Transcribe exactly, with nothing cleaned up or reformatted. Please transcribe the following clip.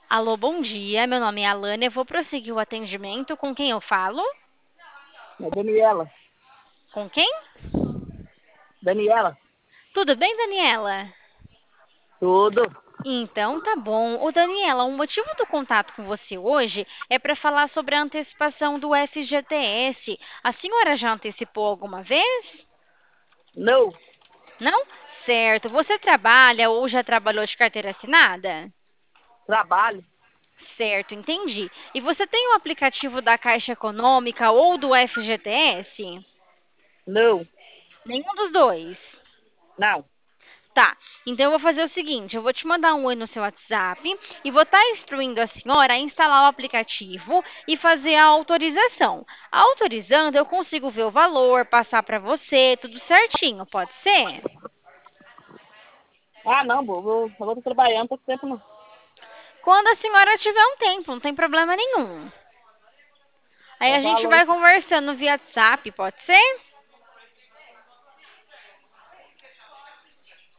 Alô, bom dia. Meu nome é Alana. Eu vou prosseguir o atendimento. Com quem eu falo? É Daniela. Com quem? Daniela, Tudo bem, Daniela? tudo. Então, tá bom. Ô, Daniela, o motivo do contato com você hoje é para falar sobre a antecipação do F G T S. A senhora já antecipou alguma vez? Não, Não? Certo. Você trabalha ou já trabalhou de carteira assinada? trabalho. Certo, entendi. E você tem o aplicativo da Caixa Econômica ou do F G T S? Não, Nenhum dos dois. não. Tá, então eu vou fazer o seguinte, eu vou te mandar um oi no seu WhatsApp e vou estar instruindo a senhora a instalar o aplicativo e fazer a autorização. Autorizando, eu consigo ver o valor, passar para você, tudo certinho, pode ser? Ah, não, vou, vou, eu vou trabalhando, não tô com tempo não. Quando a senhora tiver um tempo, não tem problema nenhum. Aí Só a gente falou aí. vai conversando via WhatsApp, pode ser?